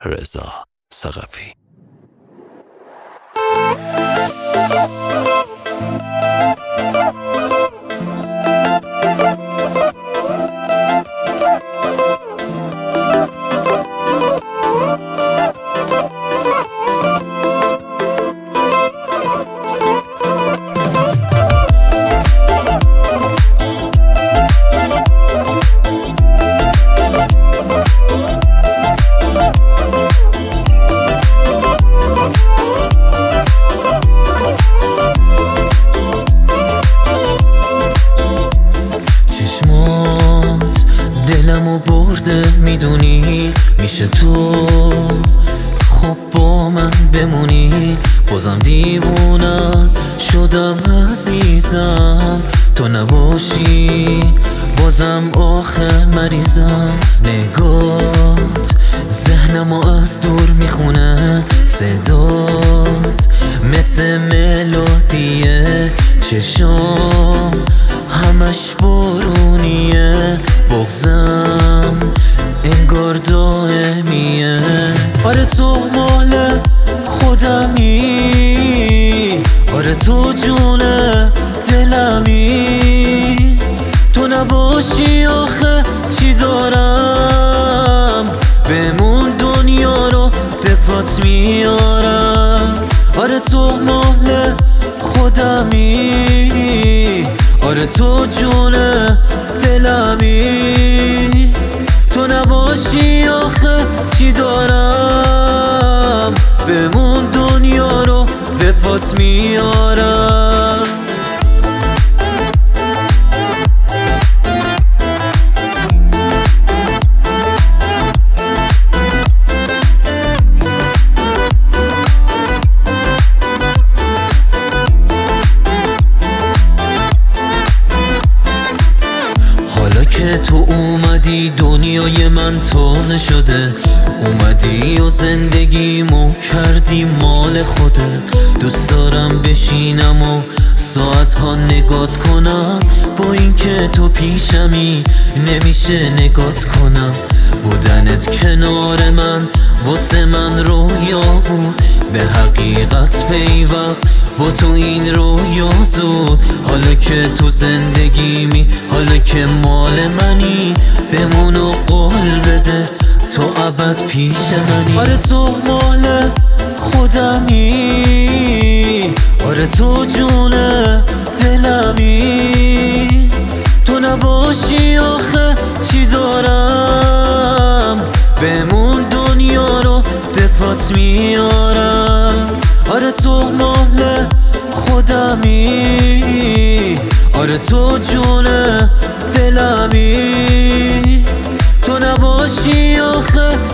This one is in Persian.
رضا ثقفی. چشمات دلمو برده میدونی، میشه تو خب با من بمونی. بازم دیوونت شدم عزیزم، تو نباشی بازم آخه مریضم. نگات ذهنمو از دور میخونه، صدات مثل ملودیه، چشام همش بارونیه، بغضم انگار دائمیه. آره تو مال خودمی، آره تو جون دلمی، تو نباشی آخه چی دارم، بمون دنیا رو به پات میارم. آره تو مال خودمی، آره تو جون دلمی، تو نباشی آخه چی دارم، بمون دنیا رو به پات میارم. که تو اومدی دنیای من تازه شده، اومدی و زندگیمو کردی مال خودت. دوست دارم بشینم و ساعتها نگات کنم، با اینکه تو پیشمی نمیشه نگات کنم. بودنت کنار من واسه من رویا بود، به حقیقت پیوست با تو این رویا زود. حالا که تو زندگیمی، حالا که مال منی، بمون و قول بده تو ابد پیش منی. آره تو مال خودمی، آره تو جون دلمی، تو نباشی آخه چی دارم، بمون دنیا رو به پات میارم. آره تو مال خودمی، آره تو جون دلمی، تو نباشی آخه